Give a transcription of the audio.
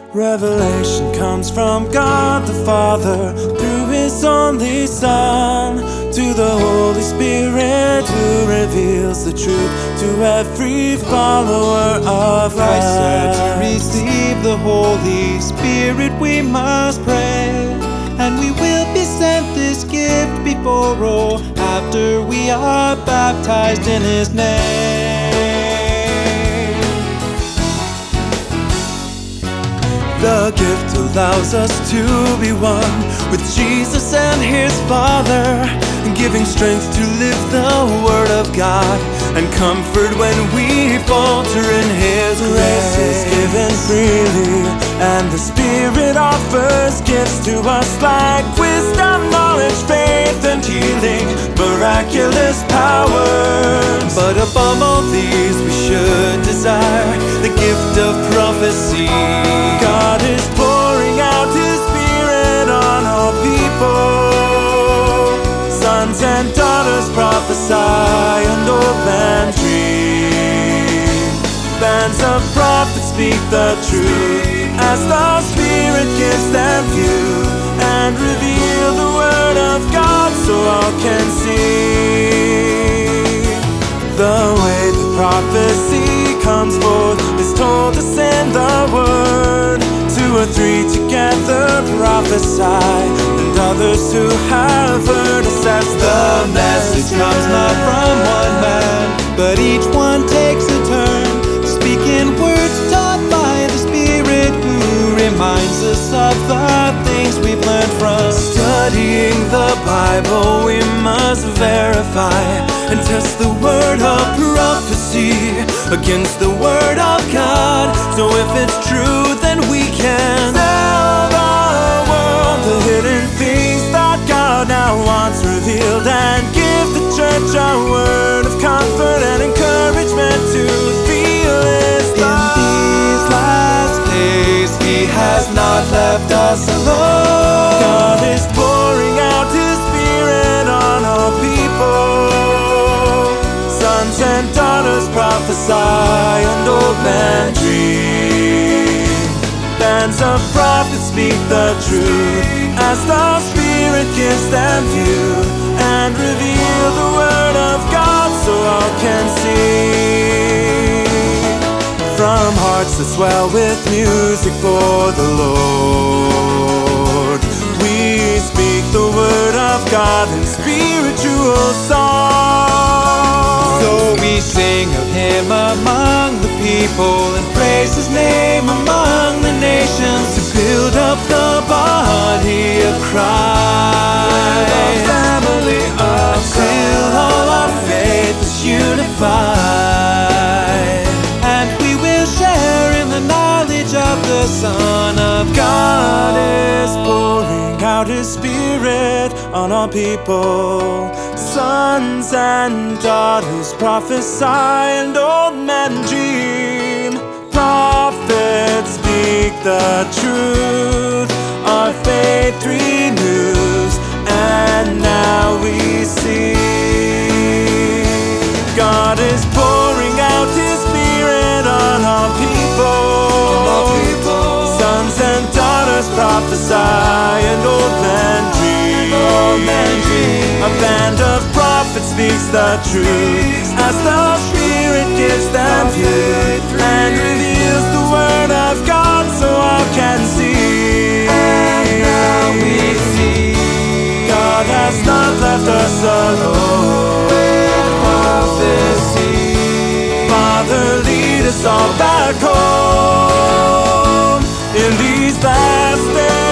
Revelation comes from God the Father through His only Son, to the Holy Spirit who reveals the truth to every follower of Christ said to Christ. receive the Holy Spirit we must pray, and we will be sent this gift before or after we are baptized in His name. The gift allows us to be one with Jesus and His Father, giving strength to live the Word of God and comfort when we falter in His grace. Is given freely, and the Spirit offers gifts to us like wisdom, knowledge, faith, and healing, miraculous powers. But above all these we should desire the gift of prophecy. God is pouring out His Spirit on all people. Sons and daughters prophesy and old men dream. Bands of prophets speak the truth as the Spirit gives them view, and reveal the Word of God so all can see. The way the prophecy comes forth is told us in the Word. 2 or 3 together prophesy, and others who have heard assess The message comes not from one man, but each one takes a turn, speaking words taught by the Spirit who reminds us of the things we've learned from studying the Bible. We must verify and test the word of prophecy against the Word of God. So if it's true, then we can tell the world the hidden things that God now wants revealed, and give the church a word of comfort and encouragement to feel His love. In these last days He has not left us alone. God is pouring out His Spirit on all people. Sons and daughters prophesy and old men dream. Bands of prophets speak the truth as the Spirit gives them view, and reveal the Word of God so all can see. From hearts that swell with music for the Lord, we speak the Word of God in spiritual song. So we sing of Him among the people and praise His name among the nations, to build up the body of Christ, the family of until all our faith is unified, and we will share in the knowledge of the Son of God. God is pouring out His Spirit on all people. Sons and daughters prophesy and old men dream. Prophets speak the truth, our faith renews, and now we see. God is pouring out His Spirit on all people. Sons and daughters prophesy and old men dream. A band of prophets speaks the truth as the Spirit gives them view, and reveals the Word of God so all can see. And now we see God has not left us alone with prophecy. Father, lead us all back home in these last days.